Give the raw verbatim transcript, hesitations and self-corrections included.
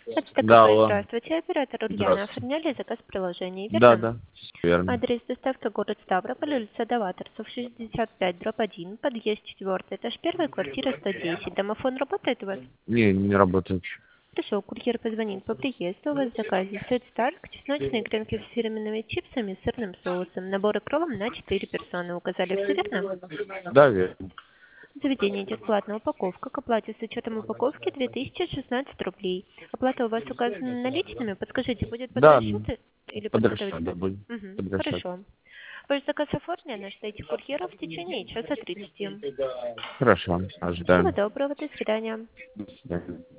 Это Да, ТКП. алло. Здравствуйте, оператор Ульяна. Здравствуйте. Оформляли заказ приложений, Да, верно? да, верно. Адрес доставки город Ставрополь, улица Даваторцев, шестьдесят пять, дробь один, подъезд четвертый, этаж первый, квартира сто десять. Домофон работает у вас? Не, не работает. Хорошо, курьер позвонит по приезду. У вас в заказе сет старк, чесночные гренки с фирменными чипсами и сырным соусом. Набор и кровом на четыре персоны. Указали все верно? Да, верно. Заведение идет платная упаковка. К оплате с учетом упаковки две тысячи шестнадцать рублей. Оплата у вас указана наличными. Подскажите, будет под Да, расчет или под подготовить? расчет, да, будет. Угу, Под расчет. хорошо. Ваш заказ оформлен, ожидайте курьера в течение часа тридцати. Хорошо, Всего ожидаем. доброго, до свидания. До свидания.